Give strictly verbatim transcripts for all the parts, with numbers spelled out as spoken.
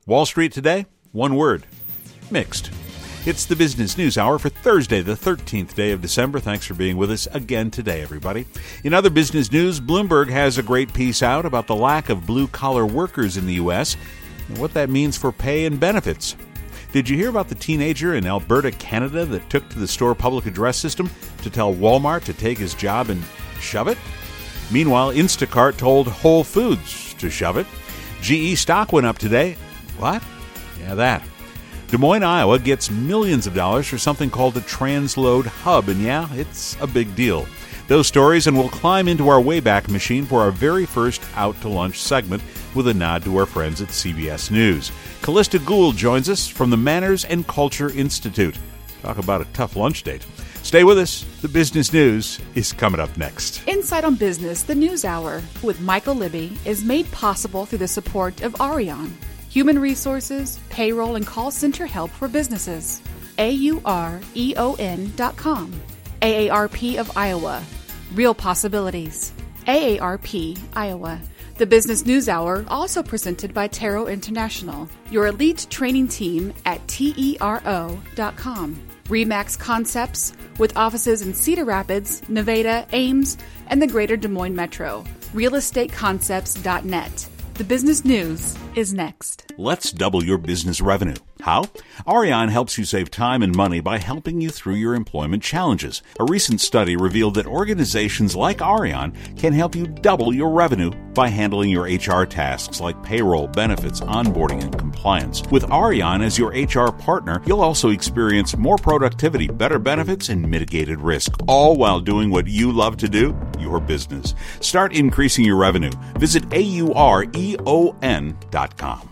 Wall Street today, one word, mixed. It's the Business News Hour for Thursday, the thirteenth day of December. Thanks for being with us again today, everybody. In other business news, Bloomberg has a great piece out about the lack of blue-collar workers in the U S and what that means for pay and benefits. Did you hear about the teenager in Alberta, Canada that took to the store public address system to tell Walmart to take his job and shove it? Meanwhile, Instacart told Whole Foods to shove it. G E stock went up today. What? Yeah, that. Des Moines, Iowa gets millions of dollars for something called a transload hub, and yeah, it's a big deal. Those stories, and we'll climb into our Wayback Machine for our very first Out to Lunch segment with a nod to our friends at C B S News. Callista Gould joins us from the Manners and Culture Institute. Talk about a tough lunch date. Stay with us. The business news is coming up next. Insight on Business, the News Hour with Michael Libby is made possible through the support of Arion, human resources, payroll, and call center help for businesses. A U R E O N dot com. A A R P of Iowa. Real possibilities. A A R P, Iowa. The Business News Hour, also presented by Tero International, your elite training team at T E R O dot com. Remax Concepts, with offices in Cedar Rapids, Nevada, Ames, and the greater Des Moines Metro. real estate concepts dot net. The business news is next. Let's double your business revenue. How? Arion helps you save time and money by helping you through your employment challenges. A recent study revealed that organizations like Arion can help you double your revenue by handling your H R tasks like payroll, benefits, onboarding, and compliance. With Arion as your H R partner, you'll also experience more productivity, better benefits, and mitigated risk, all while doing what you love to do, your business. Start increasing your revenue. Visit A U R E O N dot com.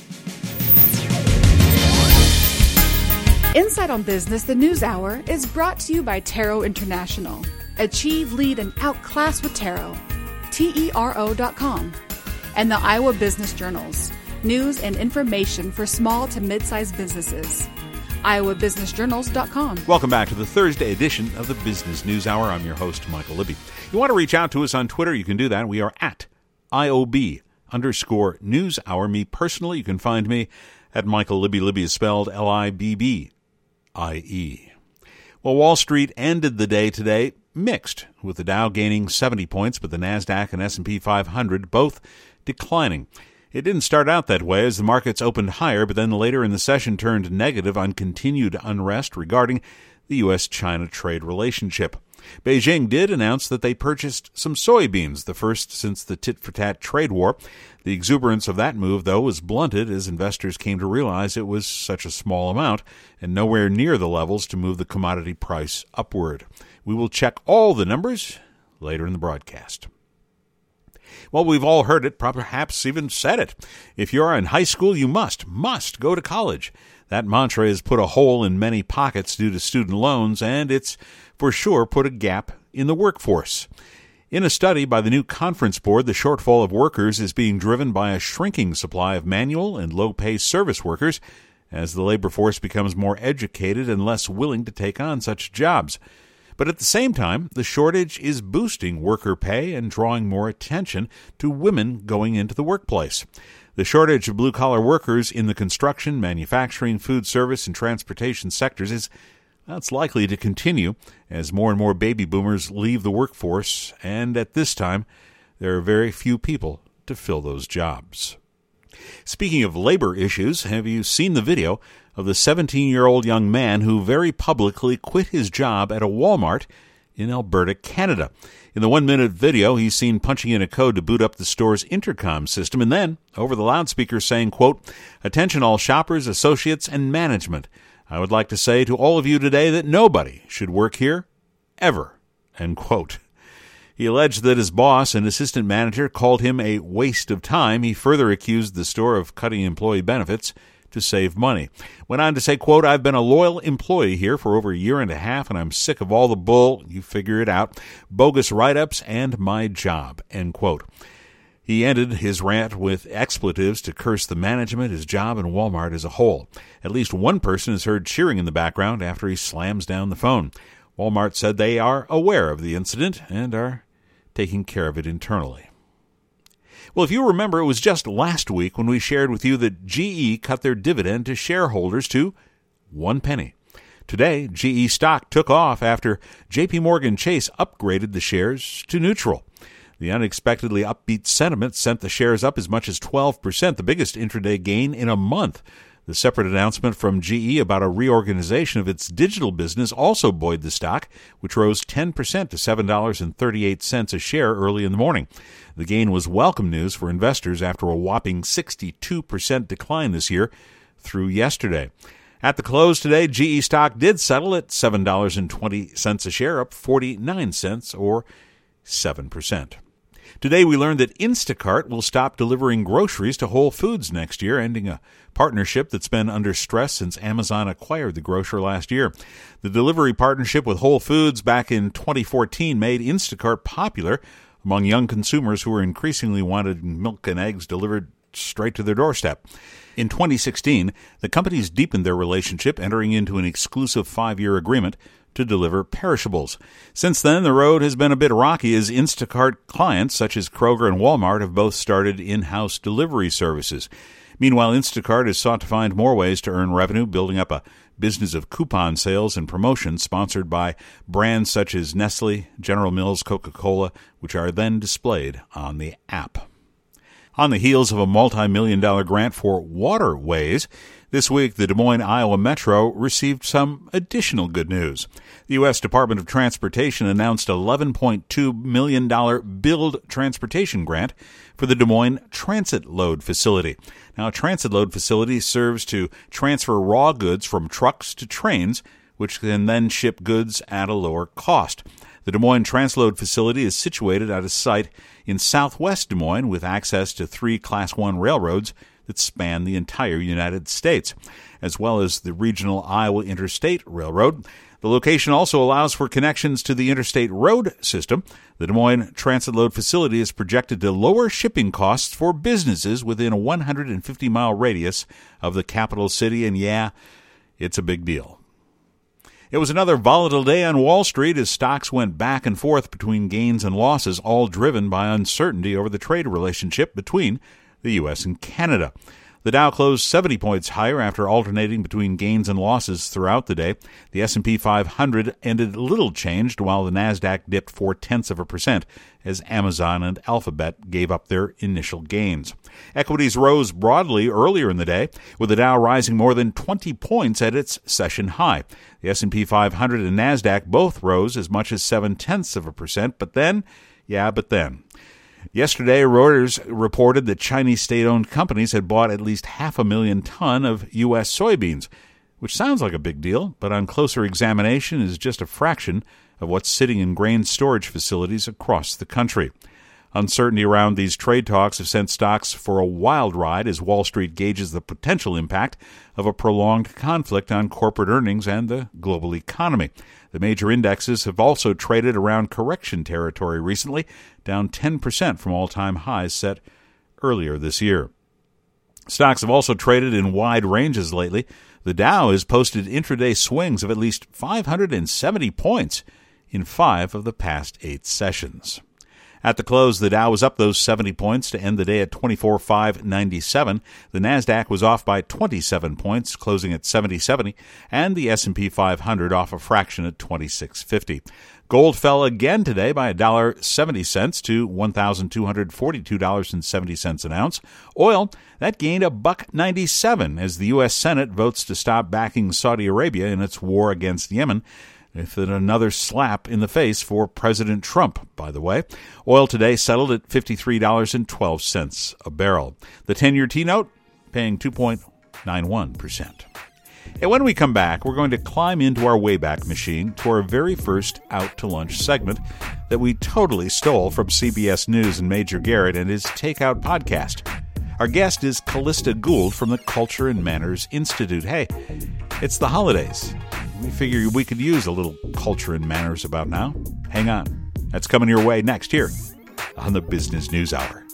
Insight on Business, the News Hour, is brought to you by Tero International. Achieve, lead, and outclass with Tero. T E R O dot com. And the Iowa Business Journals. News and information for small to mid-sized businesses. Iowa Business Journals dot com. Welcome back to the Thursday edition of the Business News Hour. I'm your host, Michael Libby. You want to reach out to us on Twitter, you can do that. We are at I O B underscore News Hour. Me personally, you can find me at Michael Libby. Libby is spelled L I B B I E. Well, Wall Street ended the day today mixed, with the Dow gaining seventy points, but the NASDAQ and S and P five hundred both declining. It didn't start out that way as the markets opened higher, but then later in the session turned negative on continued unrest regarding the U S China trade relationship. Beijing did announce that they purchased some soybeans, the first since the tit-for-tat trade war. The exuberance of that move, though, was blunted as investors came to realize it was such a small amount and nowhere near the levels to move the commodity price upward. We will check all the numbers later in the broadcast. Well, we've all heard it, perhaps even said it. If you're in high school, you must, must go to college. That mantra has put a hole in many pockets due to student loans, and it's for sure put a gap in the workforce. In a study by the new Conference Board, the shortfall of workers is being driven by a shrinking supply of manual and low-pay service workers as the labor force becomes more educated and less willing to take on such jobs. But at the same time, the shortage is boosting worker pay and drawing more attention to women going into the workplace. The shortage of blue-collar workers in the construction, manufacturing, food service, and transportation sectors is that's likely to continue as more and more baby boomers leave the workforce, and at this time, there are very few people to fill those jobs. Speaking of labor issues, have you seen the video of the seventeen-year-old young man who very publicly quit his job at a Walmart in Alberta, Canada? In the one-minute video, he's seen punching in a code to boot up the store's intercom system and then, over the loudspeaker, saying, quote, "Attention all shoppers, associates, and management. I would like to say to all of you today that nobody should work here, ever," end quote. He alleged that his boss and assistant manager called him a waste of time. He further accused the store of cutting employee benefits to save money. Went on to say, quote, "I've been a loyal employee here for over a year and a half, and I'm sick of all the bull, you figure it out, bogus write-ups, and my job," end quote. He ended his rant with expletives to curse the management, his job, and Walmart as a whole. At least one person is heard cheering in the background after he slams down the phone. Walmart said they are aware of the incident and are taking care of it internally. Well, if you remember, it was just last week when we shared with you that G E cut their dividend to shareholders to one penny. Today, G E stock took off after J P Morgan Chase upgraded the shares to neutral. The unexpectedly upbeat sentiment sent the shares up as much as twelve percent, the biggest intraday gain in a month. The separate announcement from G E about a reorganization of its digital business also buoyed the stock, which rose ten percent to seven dollars and thirty-eight cents a share early in the morning. The gain was welcome news for investors after a whopping sixty-two percent decline this year through yesterday. At the close today, G E stock did settle at seven dollars and twenty cents a share, up forty-nine cents or seven percent. Today we learned that Instacart will stop delivering groceries to Whole Foods next year, ending a partnership that's been under stress since Amazon acquired the grocer last year. The delivery partnership with Whole Foods back in twenty fourteen made Instacart popular among young consumers who were increasingly wanted milk and eggs delivered straight to their doorstep. In twenty sixteen, the companies deepened their relationship, entering into an exclusive five-year agreement to deliver perishables. Since then, the road has been a bit rocky as Instacart clients such as Kroger and Walmart have both started in-house delivery services. Meanwhile, Instacart has sought to find more ways to earn revenue, building up a business of coupon sales and promotions sponsored by brands such as Nestle, General Mills, Coca-Cola, which are then displayed on the app. On the heels of a multi-million dollar grant for waterways, this week the Des Moines, Iowa Metro received some additional good news. The U S Department of Transportation announced an eleven point two million dollars Build Transportation grant for the Des Moines Transit Load Facility. Now, a transit load facility serves to transfer raw goods from trucks to trains, which can then ship goods at a lower cost. The Des Moines Transload facility is situated at a site in southwest Des Moines with access to three Class one railroads that span the entire United States, as well as the regional Iowa Interstate Railroad. The location also allows for connections to the interstate road system. The Des Moines Transit Load facility is projected to lower shipping costs for businesses within a one hundred fifty mile radius of the capital city, and yeah, it's a big deal. It was another volatile day on Wall Street as stocks went back and forth between gains and losses, all driven by uncertainty over the trade relationship between the U S and Canada. The Dow closed seventy points higher after alternating between gains and losses throughout the day. The S and P five hundred ended little changed, while the Nasdaq dipped four-tenths of a percent as Amazon and Alphabet gave up their initial gains. Equities rose broadly earlier in the day, with the Dow rising more than twenty points at its session high. The S and P five hundred and Nasdaq both rose as much as seven-tenths of a percent, but then, yeah, but then. Yesterday, Reuters reported that Chinese state-owned companies had bought at least half a million ton of U S soybeans, which sounds like a big deal, but on closer examination is just a fraction of what's sitting in grain storage facilities across the country. Uncertainty around these trade talks have sent stocks for a wild ride as Wall Street gauges the potential impact of a prolonged conflict on corporate earnings and the global economy. The major indexes have also traded around correction territory recently, down ten percent from all-time highs set earlier this year. Stocks have also traded in wide ranges lately. The Dow has posted intraday swings of at least five hundred seventy points in five of the past eight sessions. At the close, the Dow was up those seventy points to end the day at twenty-four thousand five hundred ninety-seven. The Nasdaq was off by twenty-seven points, closing at seventy seventy, and the S and P five hundred off a fraction at twenty-six fifty. Gold fell again today by one dollar and seventy cents to one thousand two hundred forty-two dollars and seventy cents an ounce. Oil, that gained a buck ninety-seven as the U S Senate votes to stop backing Saudi Arabia in its war against Yemen. With another slap in the face for President Trump, by the way. Oil today settled at fifty-three dollars and twelve cents a barrel. The ten-year T-note paying two point nine one percent. And when we come back, we're going to climb into our Wayback Machine to our very first Out to Lunch segment that we totally stole from C B S News and Major Garrett and his Takeout podcast. Our guest is Callista Gould from the Culture and Manners Institute. Hey, it's the holidays. We figure we could use a little culture and manners about now. Hang on. That's coming your way next here on the Business News Hour.